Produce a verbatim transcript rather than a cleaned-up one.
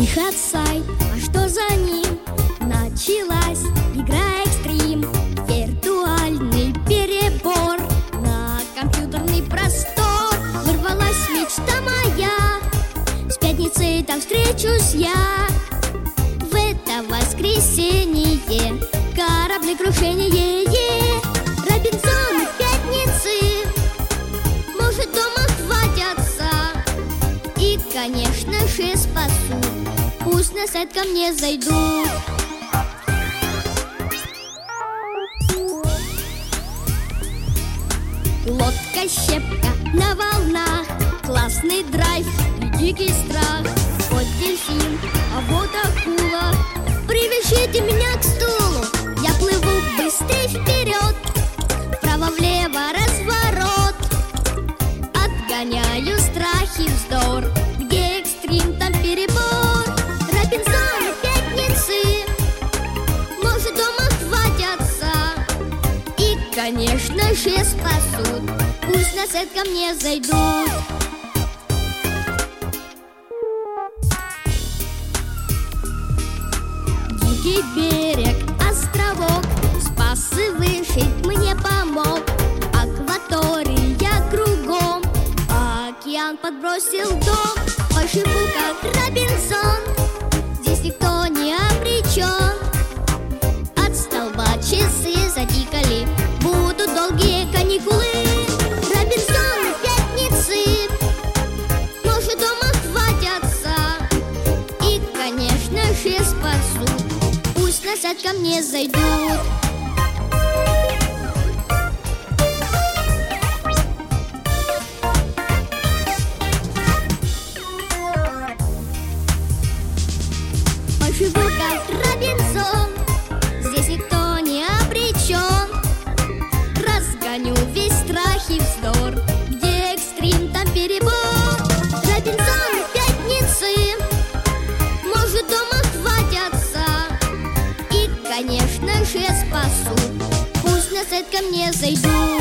Пишет сайт, а что за ним? Началась игра экстрим, виртуальный перебор на компьютерный простор. Вырвалась мечта моя, с пятницей там встречусь я. В это воскресенье кораблекрушение. Робинзоны пятницы, может, дома хватятся и, конечно же, спасут. Пусть на сайт ко мне зайдут. Лодка, щепка на волнах, классный драйв и дикий страх. Вот дельфин, а вот акула, привяжите меня к стулу. Я плыву быстрей вперед, вправо-влево разворот. Отгоняю страх и вздор, где экстрим, там перебор. Робинзоны пятницы, может, дома хватятся и, конечно же, спасут. Пусть на сайт ко мне зайдут. Дикий берег, островок, спас и выжить мне помог. Акватория кругом, океан подбросил дом. Поживу как Робинзон, здесь никто не обречен. От столба часы затикали, будут долгие каникулы. Робинзоны пятницы, может, дома хватятся и, конечно же, спасут. Пусть на сайт ко мне зайдут. Поживу как Робинзон, здесь никто не обречен. Разгоню весь страх и вздор, где экстрим, там перебор. Робинзоны пятницы, может, дома хватятся и, конечно же, спасут. Пусть на сайт ко мне зайдут.